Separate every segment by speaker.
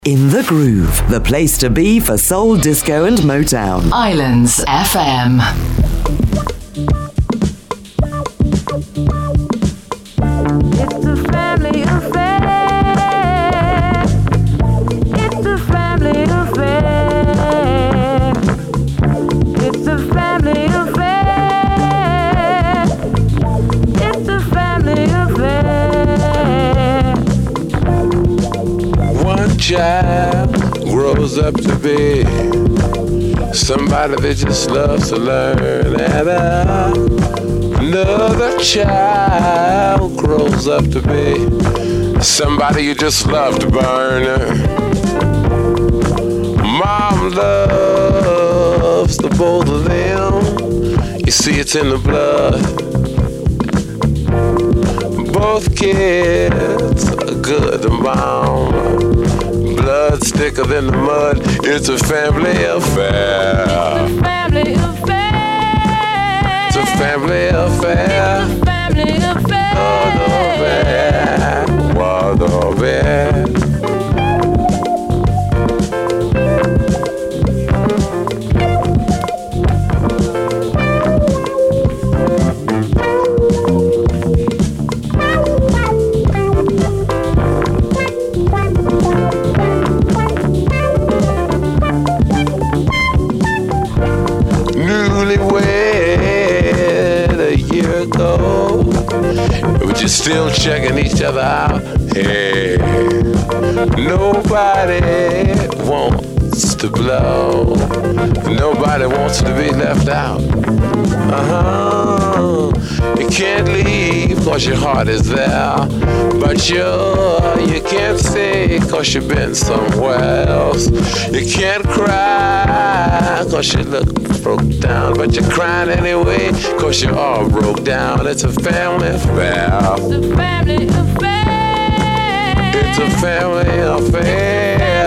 Speaker 1: In the Groove, the place to be for soul, disco and Motown.
Speaker 2: Islands FM.
Speaker 3: Child grows up to be somebody that just loves to learn, and another child grows up to be somebody you just love to burn. Mom loves the both of them. You see, it's in the blood. Both kids are good to mom. Blood thicker than the mud. It's a family affair.
Speaker 4: It's a family affair.
Speaker 3: It's a family affair.
Speaker 4: It's a family affair.
Speaker 3: What a bad. You're still checking each other out. Hey, nobody wants to blow. Nobody wants to be left out. You can't leave cause your heart is there, but you can't stay cause you've been somewhere else. You can't cry cause you look broke down, but you're crying anyway cause you're all broke down. It's a family affair.
Speaker 4: It's a family affair.
Speaker 3: It's a family affair.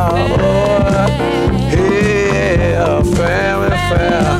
Speaker 3: Yeah, a family affair.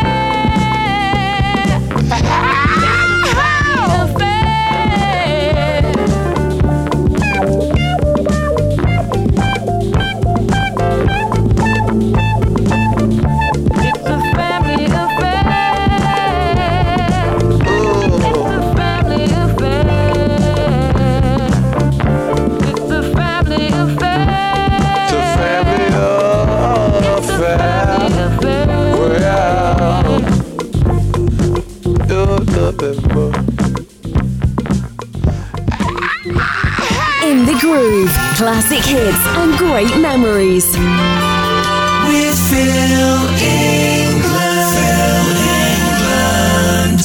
Speaker 5: In the Groove, classic hits and great memories.
Speaker 6: With Phil England. Phil England.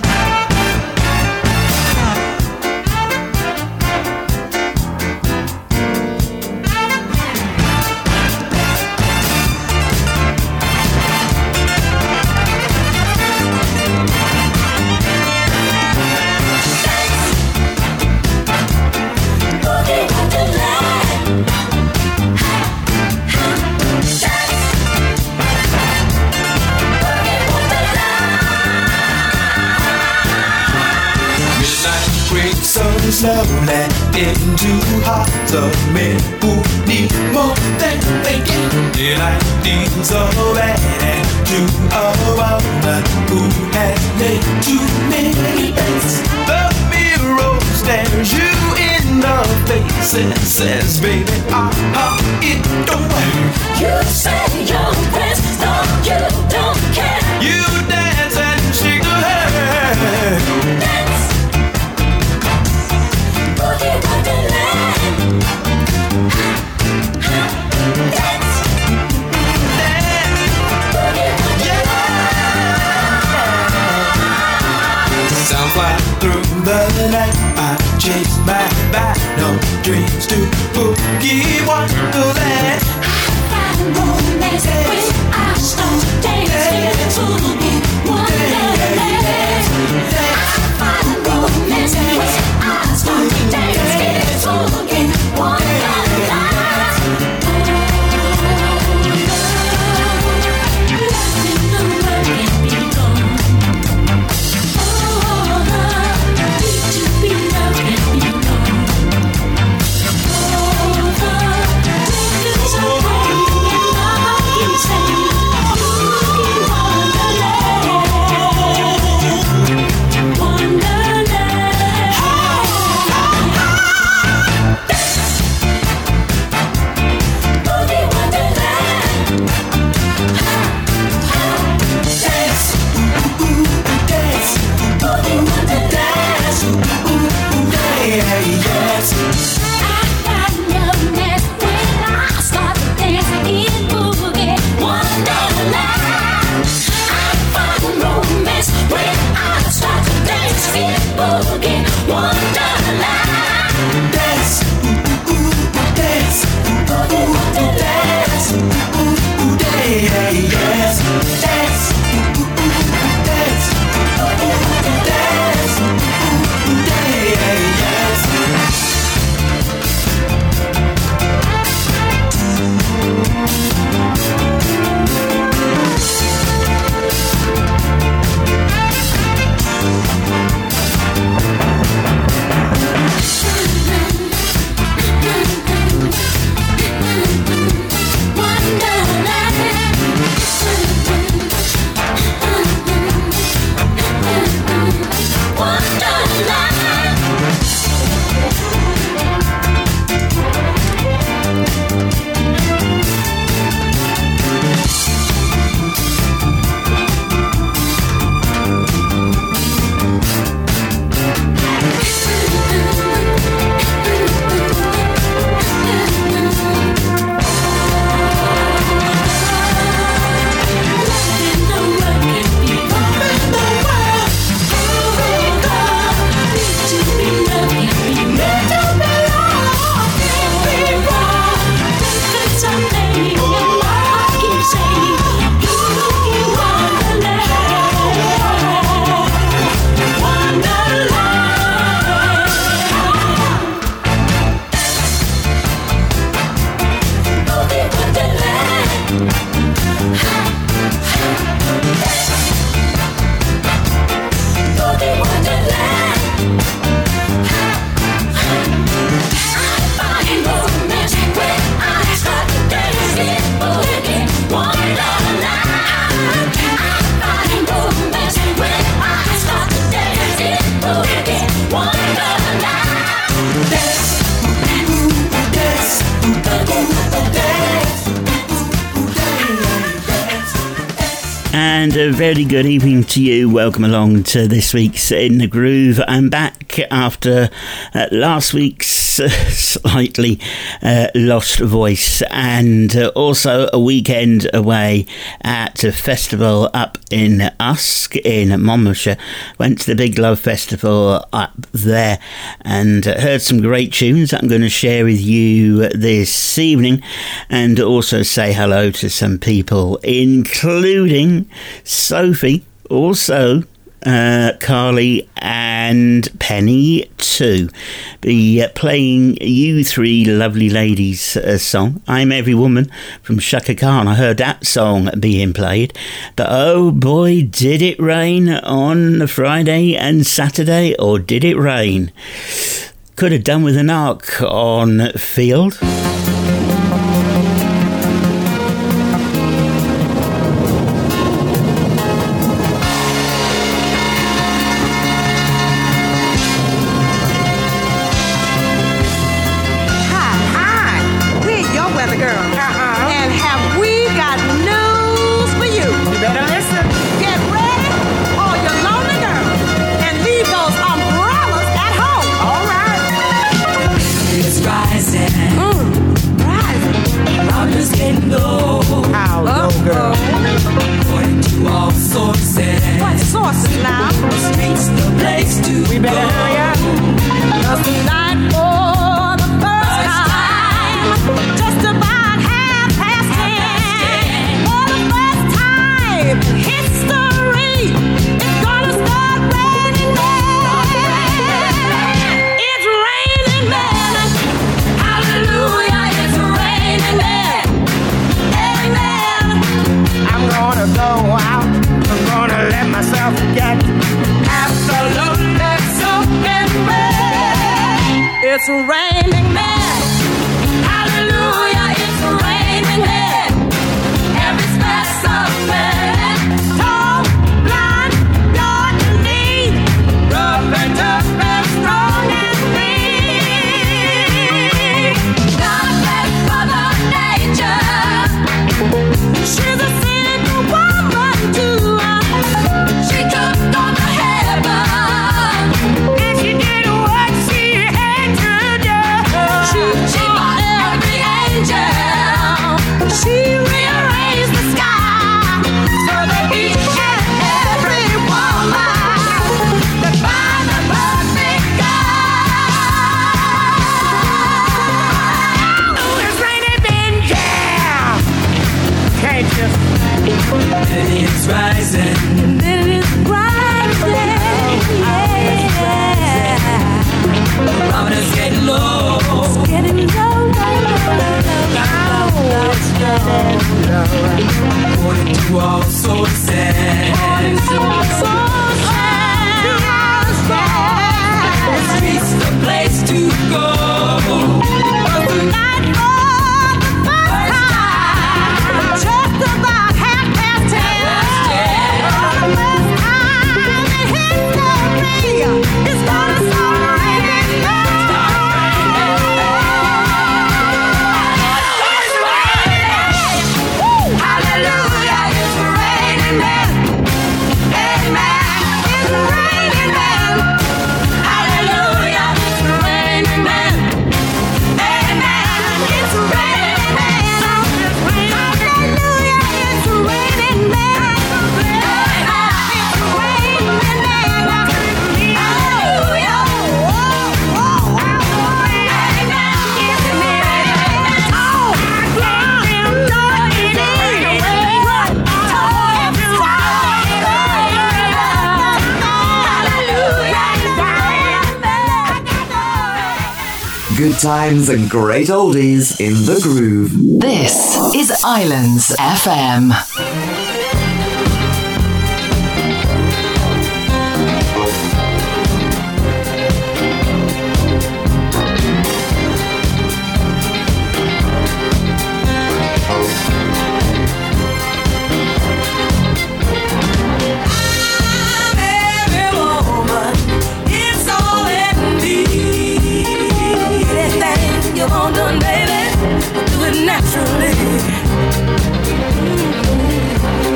Speaker 6: Slowly into hearts of men who need more than they get. Delight needs a man and to a woman who has made too many bets. The mirror stares you in the face and says, baby, it don't work.
Speaker 4: You say your prayers, no, you don't care.
Speaker 6: You dance and shake your head.
Speaker 4: Dance. Boogie Wonderland. Dance. Boogie Wonderland.
Speaker 6: Sounds like through the night I chase my no dreams to Boogie Wonderland.
Speaker 4: I find romance when I start dancing to Boogie Wonderland. I find romance when I start dancing to Boogie Wonderland. Be loved and be known.
Speaker 7: And a very good evening to you. Welcome along to this week's In the Groove. I'm back after last week's slightly lost voice, and also a weekend away at a festival up in Usk in Monmouthshire. Went to the Big Love Festival up there and heard some great tunes that I'm going to share with you this evening, and also say hello to some people, including Sophie, also Carly and Penny too. Be playing you three lovely ladies a song. I'm Every Woman from Shaka Khan. I heard that song being played, but oh boy, did it rain on Friday and Saturday, or did it rain? Could have done with an arc on field.
Speaker 8: It's raining men. Hallelujah, it's raining men. Every specimen, tall, blind, dark and neat, rough and tough and strong and weak. God bless Mother Nature. She's a single woman too. She took on the heaven, and she did what she had to do. She bought every angel. She rearranged the sky so that each and every woman could find the perfect God. Oh, it's raining men, yeah. Can't you?
Speaker 6: And it's rising.
Speaker 8: And then it's rising, yeah.
Speaker 6: The barometer's getting low.
Speaker 8: It's getting low.
Speaker 6: According to all sources. The street's the place to go.
Speaker 8: The night for the first time, just about 10:30. For the first time in history, it's gonna start raining. Hallelujah, it's raining men. Amen, it's raining men. Hallelujah, it's raining men. Amen, it's raining men. Hallelujah, it's raining men. It's raining men. Hallelujah,
Speaker 1: Good times and great oldies in the groove.
Speaker 2: This is Islands FM.
Speaker 8: naturally.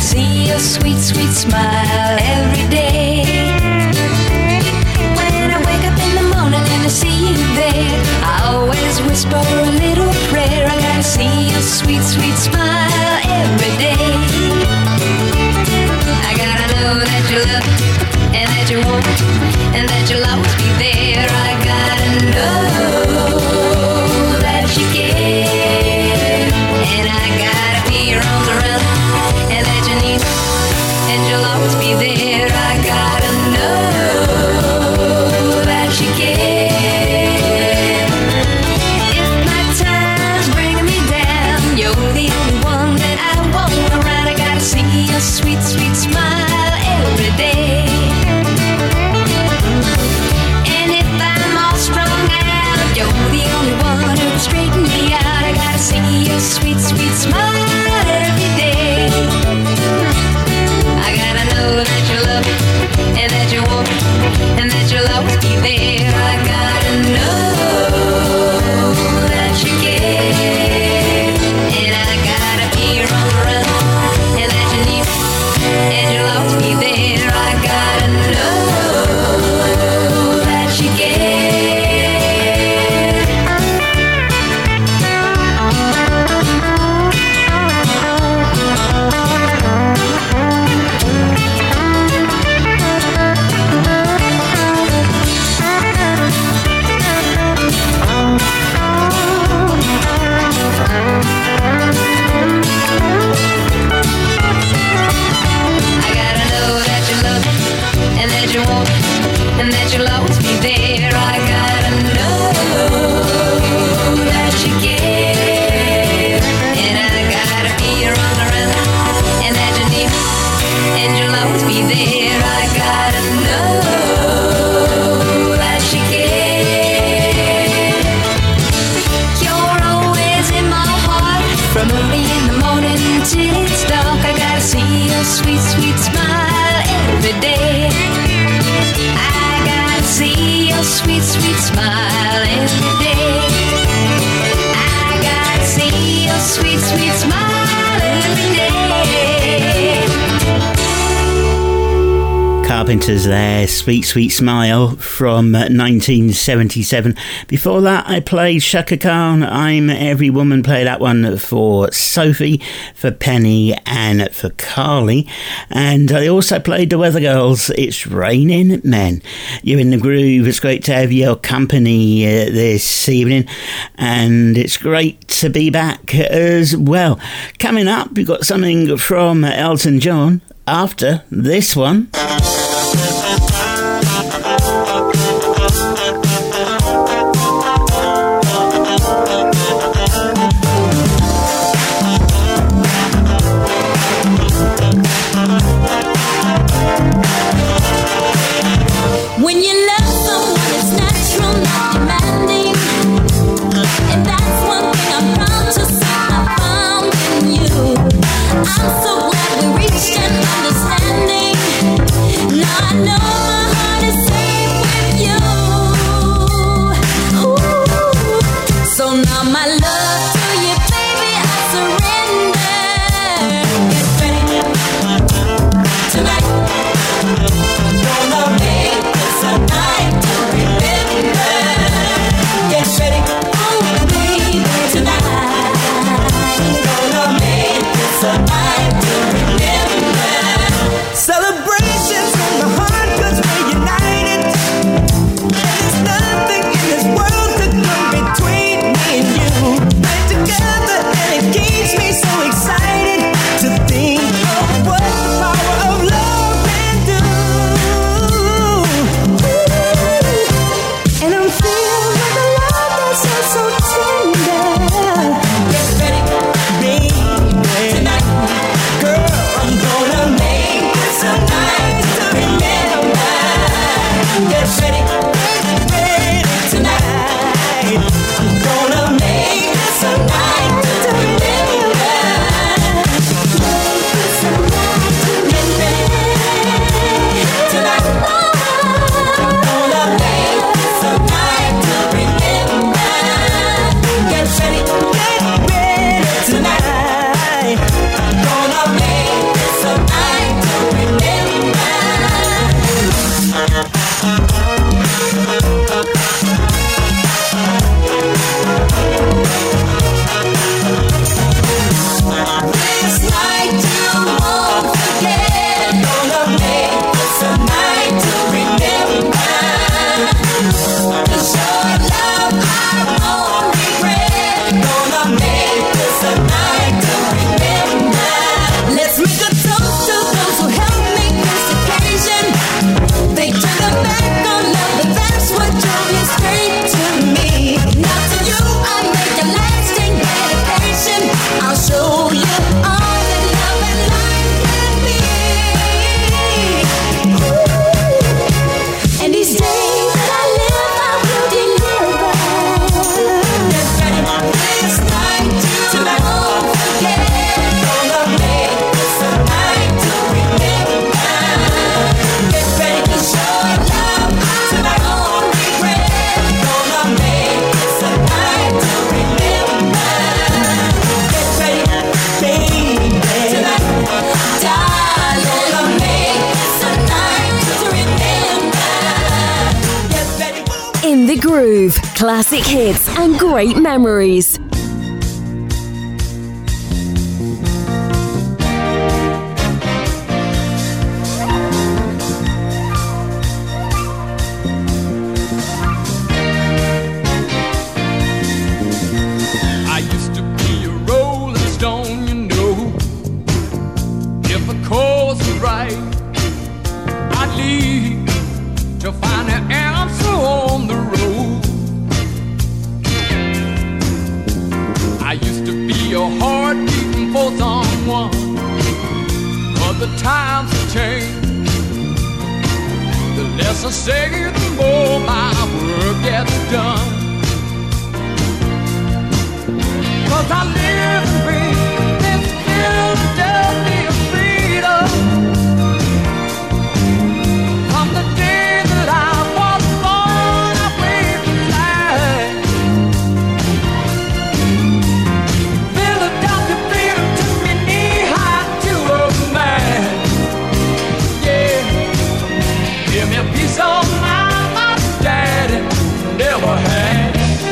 Speaker 8: see your sweet, sweet smile every day. When I wake up in the morning and I see you there, I always whisper a little prayer. I gotta see your sweet, sweet smile every day. I gotta know that you love and that you want and that you'll always be there. I gotta know that you care, and I gotta be your arms around and that you need and you'll always be there. I gotta know that you care. If my time's bringing me down, you're the only one that I want around. I gotta see your sweet, sweet smile every day. And if I'm all strung out, you're the only one who can straighten me out. I gotta see your sweet, sweet smile every day. I gotta know that you love me and that you want me and that you'll always be there. I gotta know that you care, and I gotta be your arms around and that you need me and you'll always be there. I gotta know that you care. I gotta know that you love me and that you want me and that you'll always be there. I gotta know that you care, and I gotta be your arms around and that you need me and you'll always be there. I gotta know that you care. You're always in my heart from early in the morning till it's dark. I gotta see your sweet, sweet smile every day. I gotta see your sweet, sweet smile every day. I gotta see your sweet, sweet smile every day.
Speaker 7: Carpenters there, Sweet Sweet Smile from 1977. Before that I played Chaka Khan, I'm Every Woman, played that one for Sophie, for Penny and for Carly, and I also played the Weather Girls, It's Raining Men. You're in the groove, it's great to have your company this evening, and it's great to be back as well. Coming up, we've got something from Elton John after this one.
Speaker 4: When you love someone, it's natural, not demanding. And that's one thing I'm proud to say I found in you. I'm so glad we reached an understanding. Now I know my heart is safe with you. Ooh. So now my love to you, baby, I surrender. Get ready tonight. Gonna make this a night to remember. Get ready, oh baby, tonight. Gonna make this a night to remember.
Speaker 6: Celebrations from the heart, 'cause we're united. There's nothing in this world that come between me and you. Let
Speaker 5: Classic hits and great memories.
Speaker 9: I used to be a rolling stone, you know. If a course was right, I'd leave to find an answer on the road. I used to be a heart beating for someone, but the times have changed. The less I say, the more my work gets done. 'Cause I live and breathe this Philadelphia freedom. From the day that I was born, I waved the flag. Philadelphia freedom took me knee-high to a man. Yeah, give me a piece of mind my daddy never had.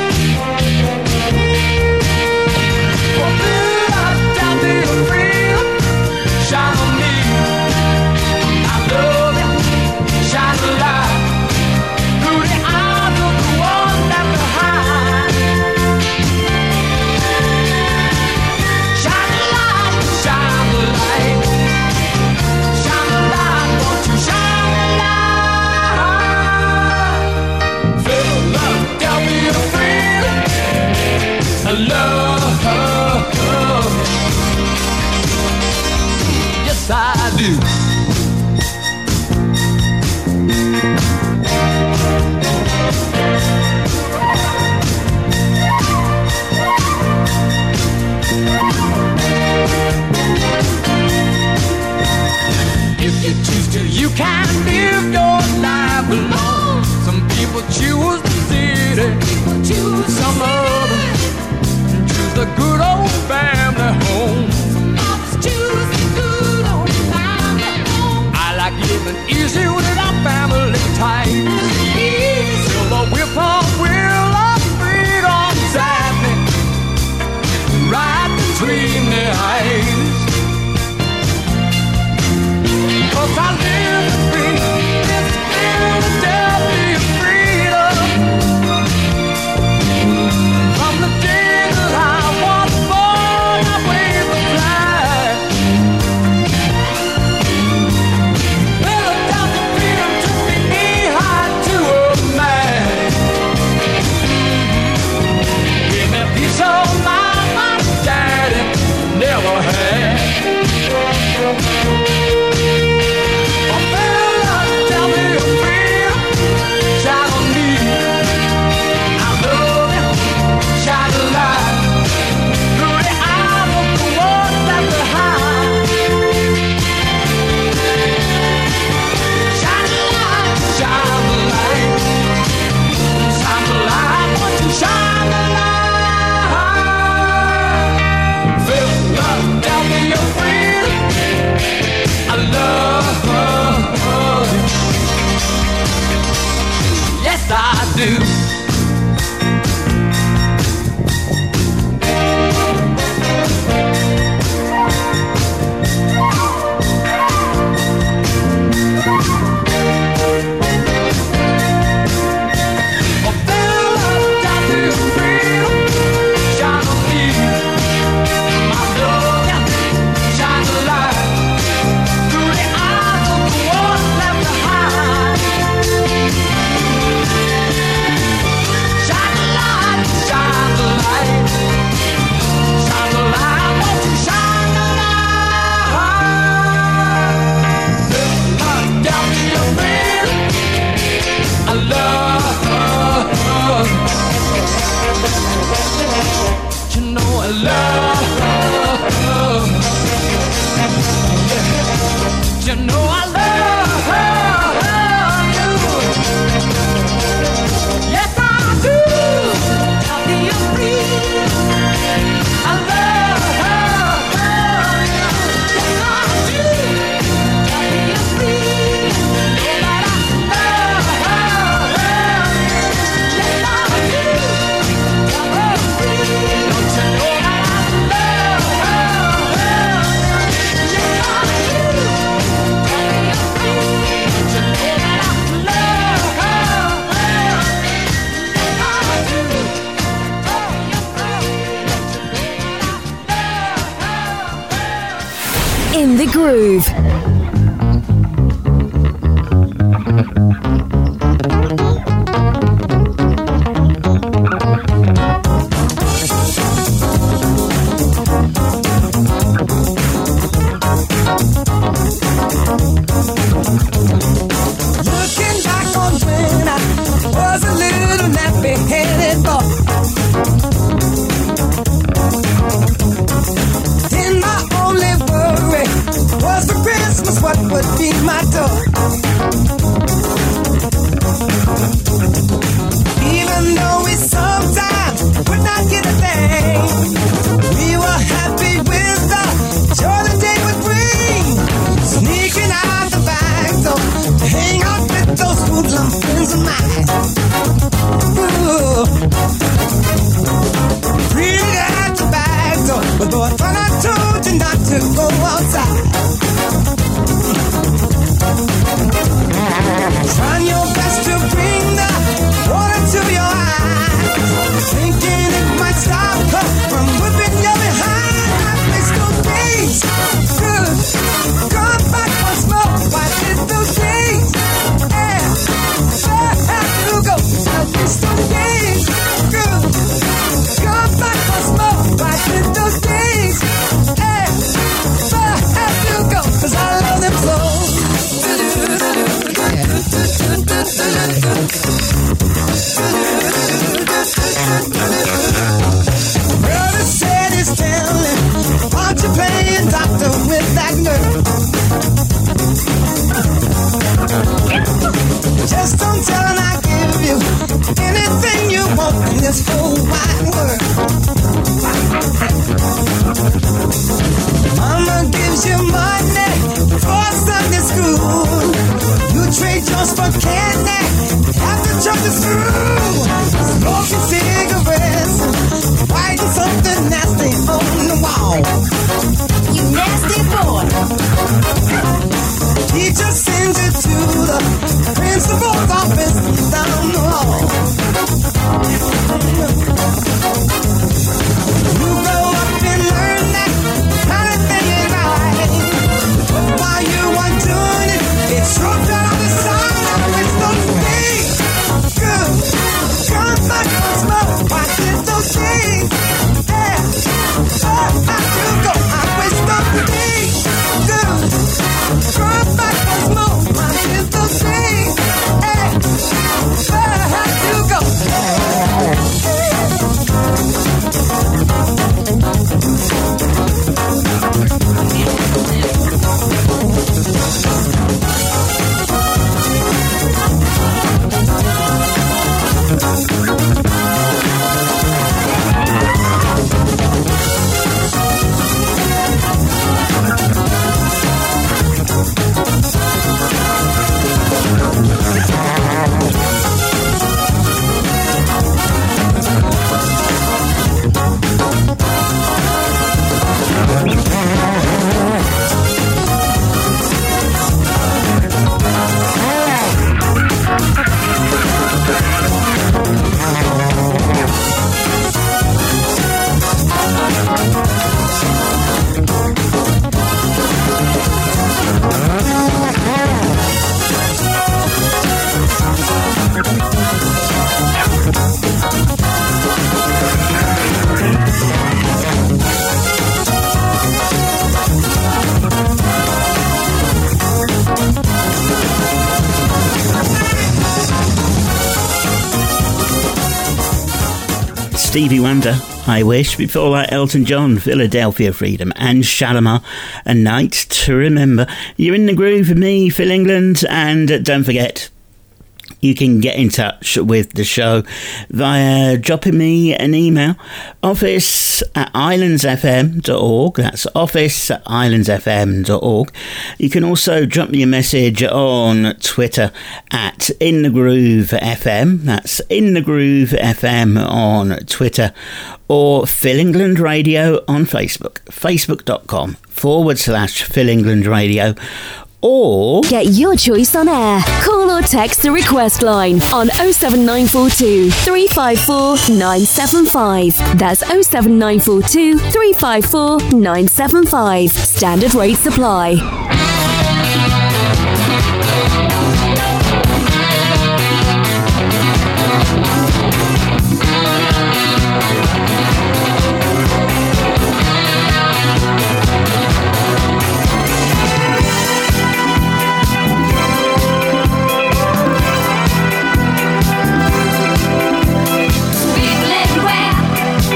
Speaker 9: Yes, I do. If you choose to, you can live your life alone. Some people choose the city, some others choose the good old family home. Some others choose the good old family home. I like living easy with our family tight. Silver whippoorwill of freedom sat me right between the eyes. 'Cause I live and breathe this Philadelphia freedom. From the day that I was born, I waved the flag. Philadelphia freedom took me knee-high to a man. Give me a piece of mind my daddy never had. Yes, I do. You know I love you. Yes, I do. I'll be your free. I love you. Yes, I do. I'll be your free. Know that I love you. Yes, I do.
Speaker 5: In the Groove.
Speaker 8: Looking back on when I was a little nappy-headed boy, then my only worry was for Christmas what would be my toy. Even though we sometimes would not get a thing, we were happy with the joy the day would bring. Sneaking out the back door to hang out with those hoodlum friends of mine. Ooh. Really at the back door, but boy, I thought I told you not to go outside. Trying your best to bring the water to your eyes, thinking it might stop her from whipping you behind. I miss those days, good. Come back once more, why miss those days? Yeah, where have you go? I miss those days, good. Come back once more, why miss those days? Yeah, where have you go? 'Cause I love them so. Brother said he's telling, aren't you playing doctor with that girl? Just don't tell and I'll give you anything you want in this whole wide world. Mama gives you money for Sunday school. You trade yours for candy after church is through. Smoking cigarettes, writing something nasty on the wall. You nasty boy. Teacher sends you to the principal's office down the hall. You grow up and learn that kind of thing ain't right. But while you are doing it, it's rubbed out on the side. I wish those days good. Come back once more, watch it those days. Yeah, oh, how you go? I wish those days good. Come back once more, watch it those days. Yeah, oh, how you go?
Speaker 7: Stevie Wonder, I Wish. Before that, Elton John, Philadelphia Freedom, and Shalimar, A Night to Remember. You're in the groove with me, Phil England, and don't forget, you can get in touch with the show via dropping me an email, office@islandsfm.org. That's office@islandsfm.org. You can also drop me a message on Twitter at InTheGrooveFM. That's InTheGrooveFM on Twitter. Or Phil England Radio on Facebook. Facebook.com/Phil England Radio. or
Speaker 5: get your choice on air. Call or text the request line on 07942 354 975. That's 07942 354 975. Standard rate supply.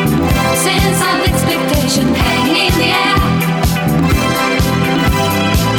Speaker 4: Sense of expectation hanging in the air.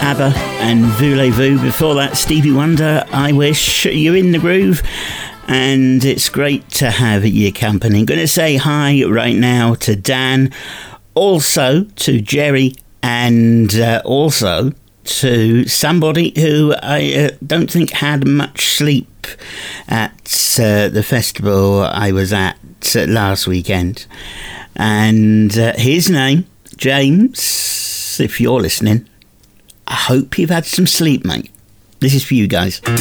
Speaker 7: ABBA and Voulez-Vous. Before that, Stevie Wonder, I Wish. You're in the groove, and it's great to have your company. I'm going to say hi right now to Dan, also to Jerry, and also to somebody who I don't think had much sleep at the festival I was at last weekend. And his name, James, if you're listening, I hope you've had some sleep, mate. This is for you guys.
Speaker 8: Ooh,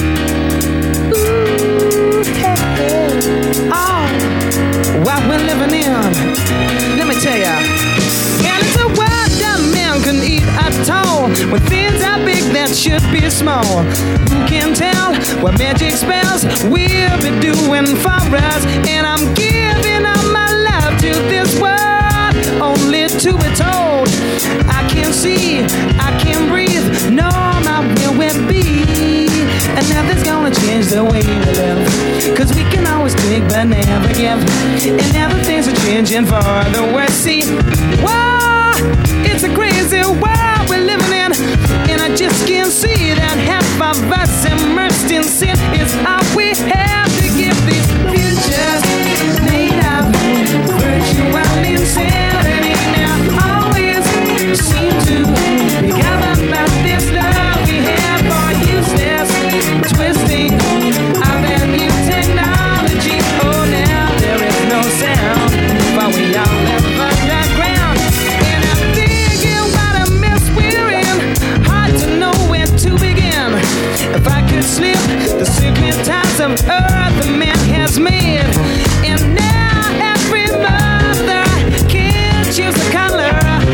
Speaker 8: hey, hey. Oh, what we're living in, let me tell ya. And it's a world that man can eat at all. When things are big that should be small. Who can tell what magic spells we'll be doing for us? And I'm giving all my love to this world, only to be told I can't see, I can't breathe, no, my will will be. And nothing's gonna change the way we live, cause we can always take but never give. And now the things are changing for the worse. See, whoa, it's a crazy world we're living in, and I just can't see that half of us immersed in sin is all we have to give. These futures made of virtual insanity now always seem to be governed by this love we have for useless twisting of that new technology. Oh, now there is no sound, but we all live underground. And I'm thinking what a mess we're in, hard to know where to begin. If I could slip the secret ties of earth the man has made, and now every mother can choose a color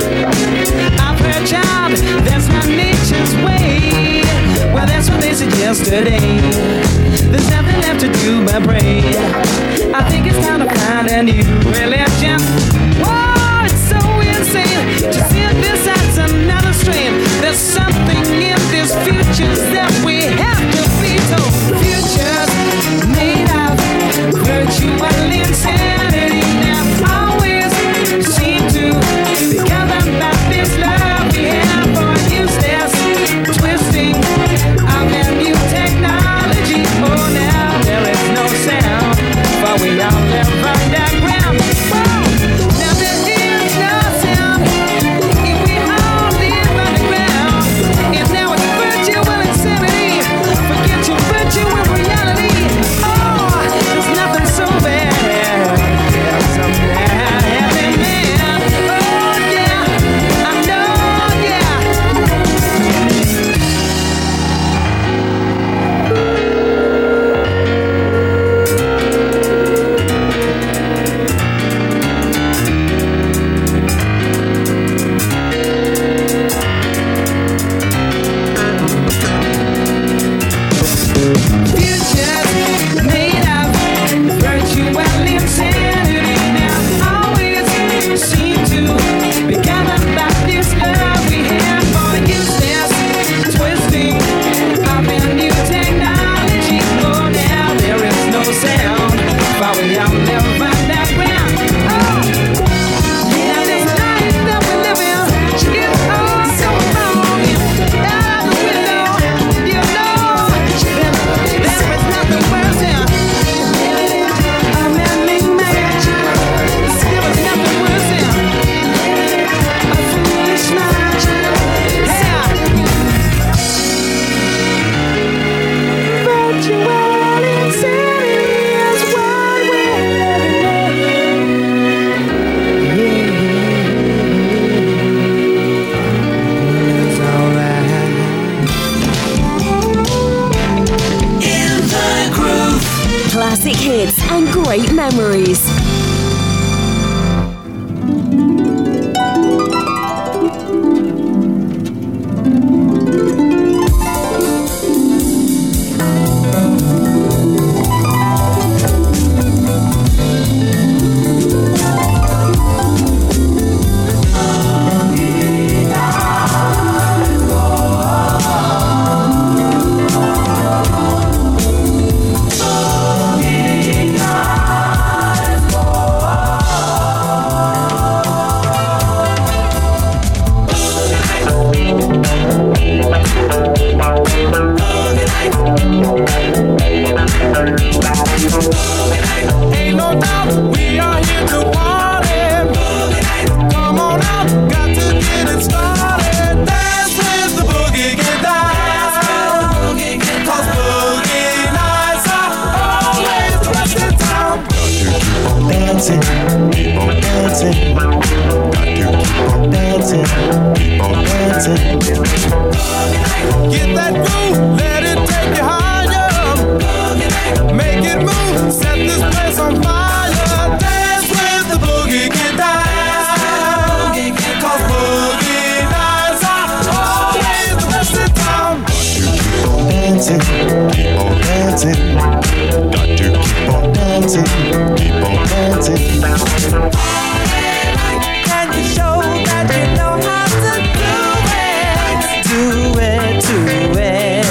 Speaker 8: of her child, that's not nature's way. Well, that's what they said yesterday. There's nothing left to do but pray. I think it's time to find a new religion. Whoa, it's so insane to synthesize another strain. There's something in this future that we have to be told. Futures made of virtual insanity now always seem to be governed by this love we have for useless twisting of that new technology. Oh, now there is no sound, but we all live underground. Whoa, now there is no sound if we all live underground. And now it's virtual insanity. Forget your virtual reality. Oh, there's nothing so bad. There's some bad happening. Oh, yeah, I know, yeah. Futures made of virtual insanity now always seem to be governed by this love we have for useless twisting of a new technology. Oh, now there is no sound, but we all live underground. Oh, yeah, this life that we live in is all so wrong. Out the window, you know, there is nothing worse than a man-made man. There is nothing worse than a foolish man. Yeah. Virtual insanity is what we're living in. Yeah. It's alright.
Speaker 2: In the groove.
Speaker 5: Classic hits and great memories.
Speaker 6: dancing, keep on dancing. Got to keep on dancing, keep on dancing.
Speaker 10: Get that groove, let it take you higher. Make it move, set this place on fire. Dance with the boogie, get down. Cause boogie nights are always the best in town.
Speaker 6: Keep on dancing, got to keep on dancing, keep on dancing.
Speaker 10: Can you show that you know how to do it? Do it, do it.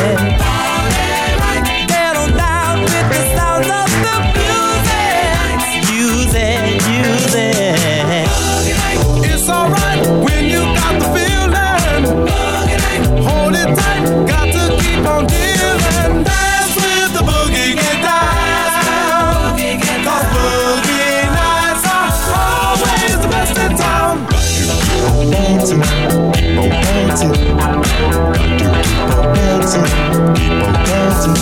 Speaker 10: Get on down with the sounds of the music. Use it, use it. It's alright when you got the feeling. Hold it tight, got to keep on dealing. Dance with the boogie, get down. Cause boogie nights are always the best in town.
Speaker 6: Keep on dancing, keep on dancing. Got to keep on dancing, keep on dancing.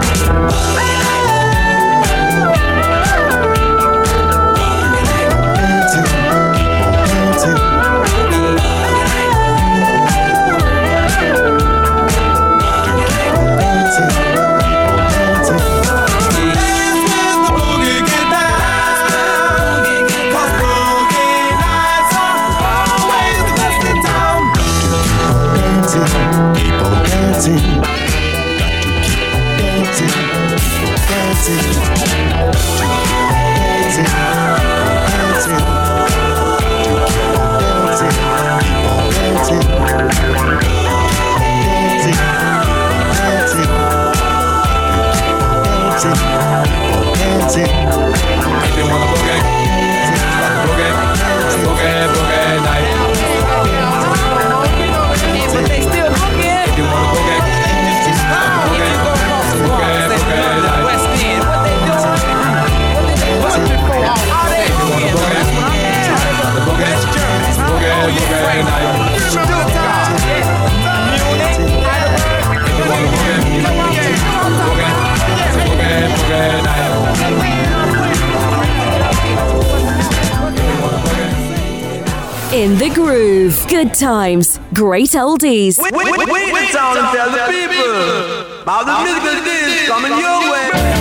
Speaker 5: In the groove, good times, great oldies.
Speaker 2: Wait the town and tell the people about the musical deals coming your way.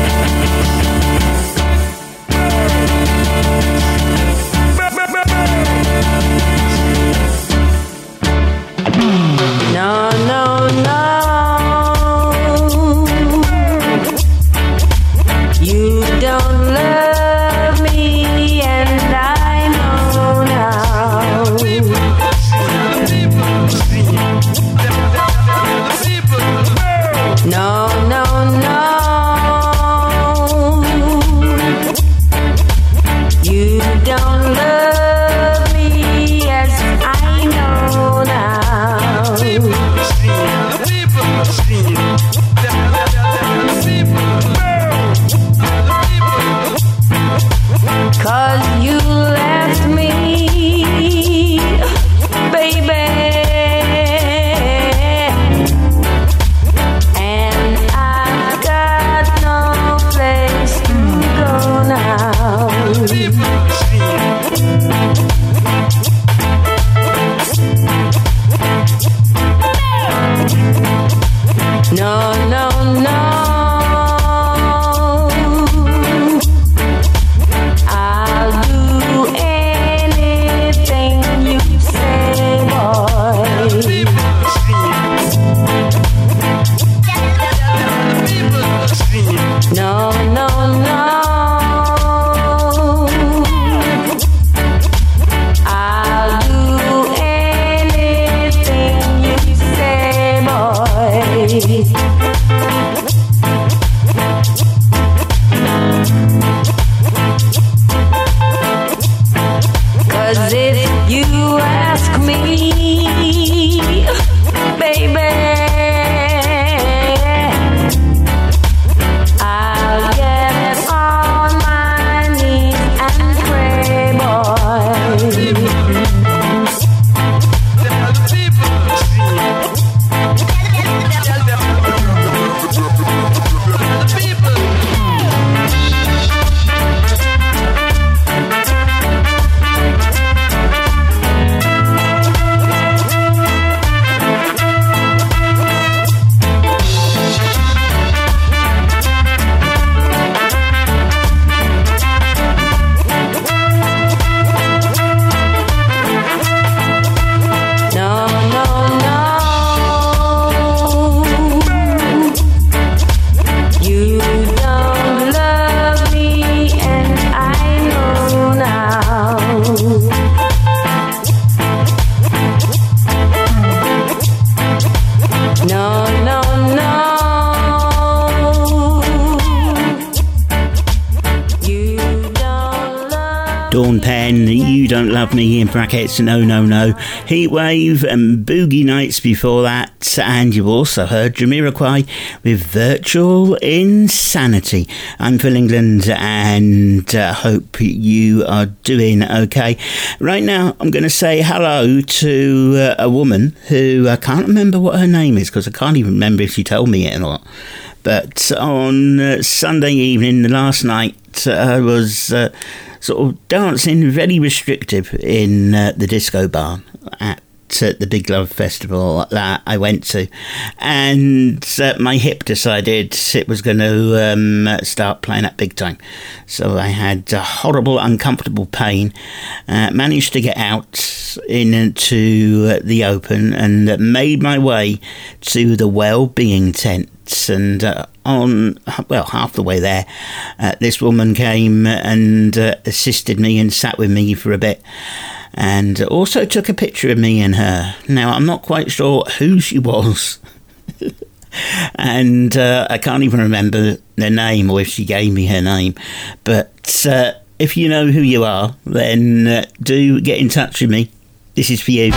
Speaker 8: No, no, no. You don't love me, and I know now. No, no, no. You don't love me as I know now. Cause you left me, baby, and I've got no place to go now. No, no, no. I'll do anything you say, boy. No, no, no. I'll do anything you say, boy. No, no, no.
Speaker 7: Dawn Penn, You Don't Love Me, in brackets, No, No, No. Heatwave and Boogie Nights before that. And you also heard Jamiroquai with Virtual Insanity. I'm Phil England and hope you are doing okay. Right now, I'm going to say hello to a woman who I can't remember what her name is because I can't even remember if she told me it or not. But on Sunday evening, last night, I was sort of dancing very restrictive in the disco bar at the Big Love Festival that I went to, and my hip decided it was going to start playing up big time. So I had a horrible, uncomfortable pain, managed to get out into the open and made my way to the Wellbeing tent. And half the way there, this woman came and assisted me and sat with me for a bit, and also took a picture of me and her. Now, I'm not quite sure who she was, and I can't even remember the name or if she gave me her name, but if you know who you are, then do get in touch with me. This is for you.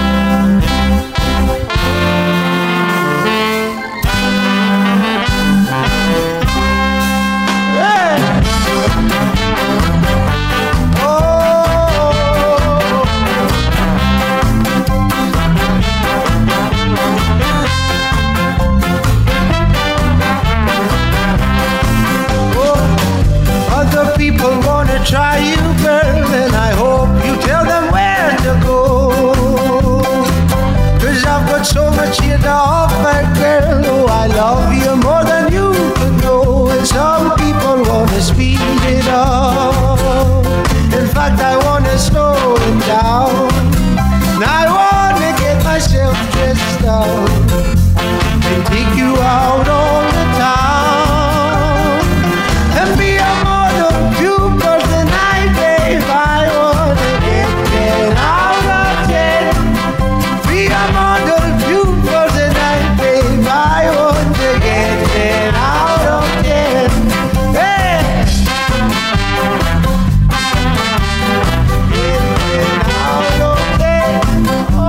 Speaker 11: Try you, girl, and I hope you tell them where to go. 'Cause I've got so much here to offer, girl. Oh, I love you more than you can know. And some people want to speed it up. In fact, I want to slow it down. And I want to get myself dressed up and take you out on the town and be a model too. If I want to get 10 out of 10, be a model too for the night, babe. I want to get 10 out of 10. Hey! Get 10 out of 10. Oh!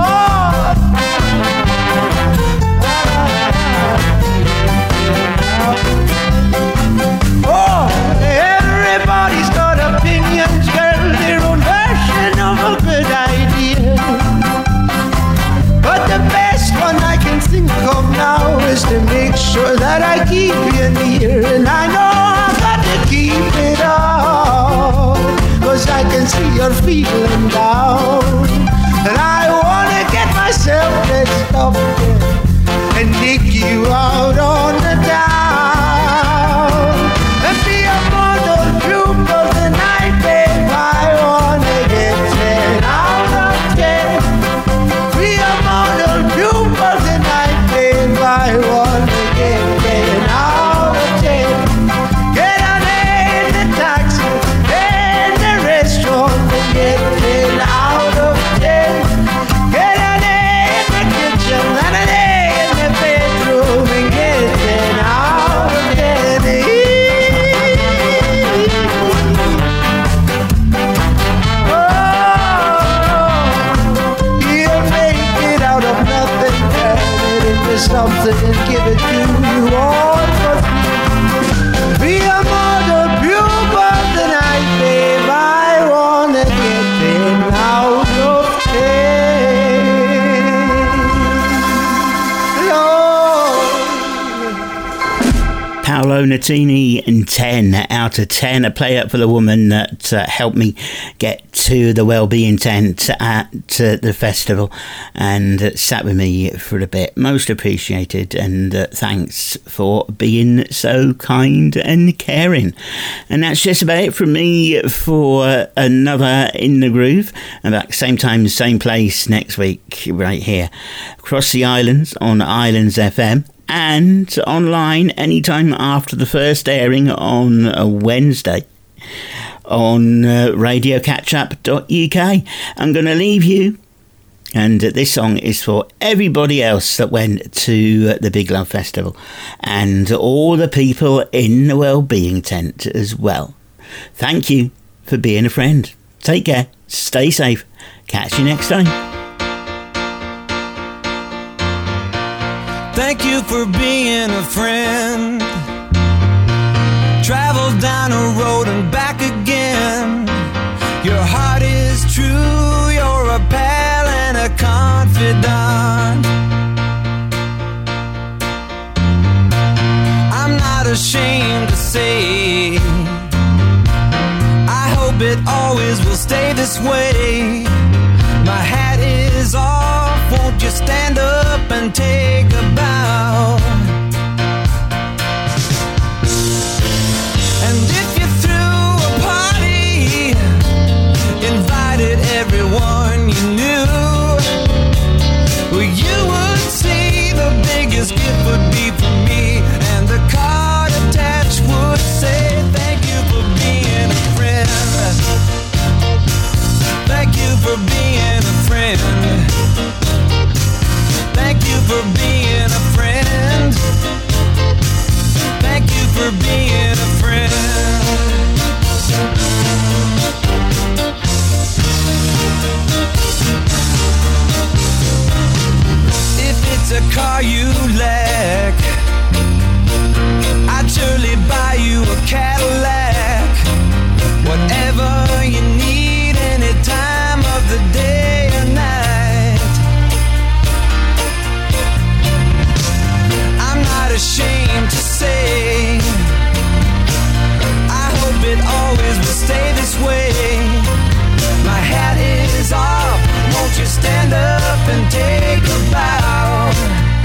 Speaker 11: Oh! Everybody's got opinions, their own version of a good idea. But the best one I can think of now is to make sure that I keep you near. And I know I've got to keep it up, 'cause I can see you're feeling down. And I want to get myself dressed up and take you out on the town and be a model group of the night, babe. I want to get 10 out of 10. Be a model group of the night, babe. I want to get 10 out of 10. Get on in the taxi, in the restaurant, and get 10 out of 10. Get on in the kitchen, and in the bedroom, and get 10 out of 10. Something and give it to you all for free. Be a model beauty of the night, babe. I wanna get 10 out of 10. Lord.
Speaker 7: Paolo Nutini in 10 out of 10. A play up for the woman that helped me get to the Wellbeing tent at the festival and sat with me for a bit. Most appreciated, and thanks for being so kind and caring. And that's just about it from me for another In the Groove. And back same time, same place next week, right here across the islands on Islands FM. And online anytime after the first airing on a Wednesday on radiocatchup.uk. I'm going to leave you And this song is for everybody else that went to the Big Love Festival and all the people in the Wellbeing Tent as well. Thank you for being a friend. Take care. Stay safe. Catch you next time.
Speaker 10: Thank you for being a friend. Travel down a road and back again. Your heart is true, you're a pal and a confidant. I'm not ashamed to say, I hope it always will stay this way. My hat is off, won't you stand up and take a bow? And if you threw a party, invited everyone you knew, well, you would see the biggest gift would be for me, and the card attached would say, thank you for being a friend. Thank you for being a friend. Thank you for being a friend. Thank you for being a friend. If it's a car you lack, I'd surely buy you a Cadillac. Whatever you need, any time of the day or night. I'm not ashamed to say, I hope it always will stay this way. My hat is off, won't you stand up and take a bow?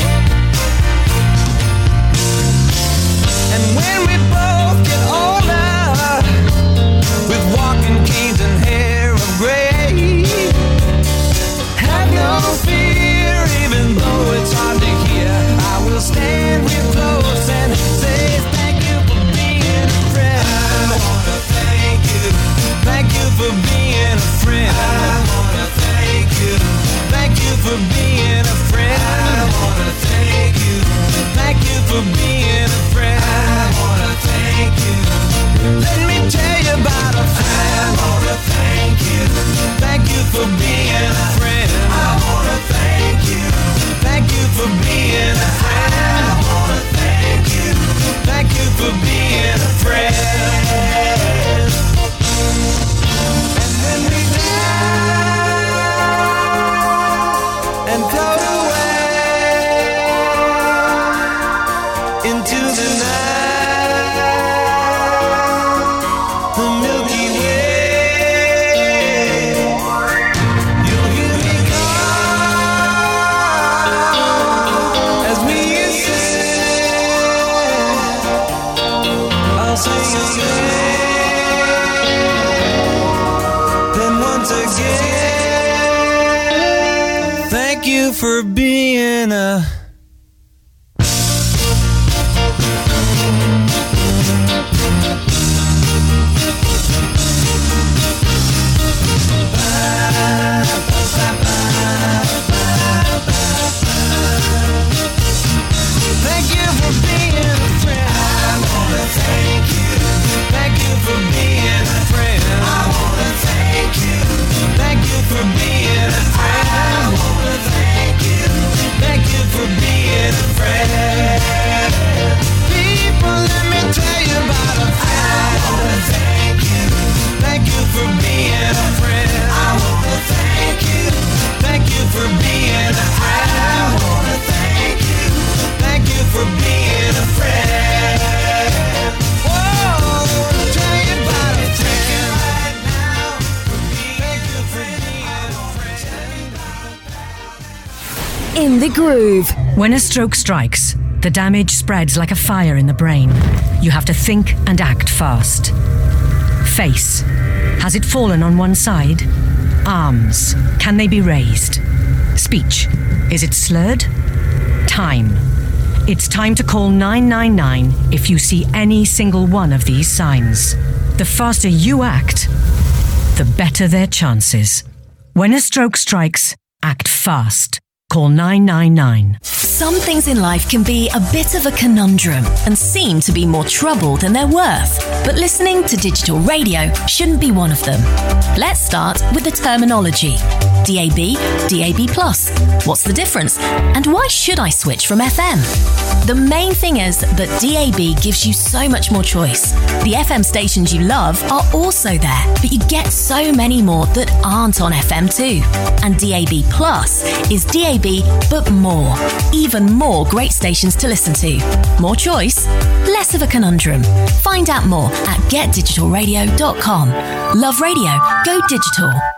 Speaker 10: And when we both get older, with walking canes and hair of gray, have no fear, even though it's hard to hear, I will stand real close and say thank you for being a friend. I wanna thank you. Thank you for being a friend. I wanna thank you. Thank you for being a friend. I wanna thank you. Thank you for being a friend. I wanna thank you. Let me tell you about a friend. I wanna thank you. Thank you for being a friend. I wanna thank you. Thank you for being a friend. I wanna thank you. Thank you for being a friend. And then we die and float away into the night, the Milky Way. You'll hear me call as we ascend. I'll sing again, then once again. Thank you for being a thank you for being a friend. I wanna thank you. Thank you for being a friend. I wanna thank you. Thank you for being a friend. I wanna thank you. Thank you for being a friend. People, let me tell you about a friend. I wanna thank you. Thank you for being a friend. I wanna thank you. Thank you for being a friend. I wanna thank you. Thank you for being a friend. Whoa, I wanna tell you about a friend right now. Thank you for being a friend.
Speaker 5: In the groove.
Speaker 12: When a stroke strikes, the damage spreads like a fire in the brain. You have to think and act fast. Face. Has it fallen on one side? Arms. Can they be raised? Speech. Is it slurred? Time. It's time to call 999 if you see any single one of these signs. The faster you act, the better their chances. When a stroke strikes, Act fast. Call 999.
Speaker 13: Some things in life can be a bit of a conundrum and seem to be more trouble than they're worth. But listening to digital radio shouldn't be one of them. Let's start with the terminology. DAB, DAB+. What's the difference? And why should I switch from FM? The main thing is that DAB gives you so much more choice. The FM stations you love are also there, but you get so many more that aren't on FM too. And DAB+ is DAB but more. Even more great stations to listen to. More choice, less of a conundrum. Find out more at getdigitalradio.com. Love radio, go digital.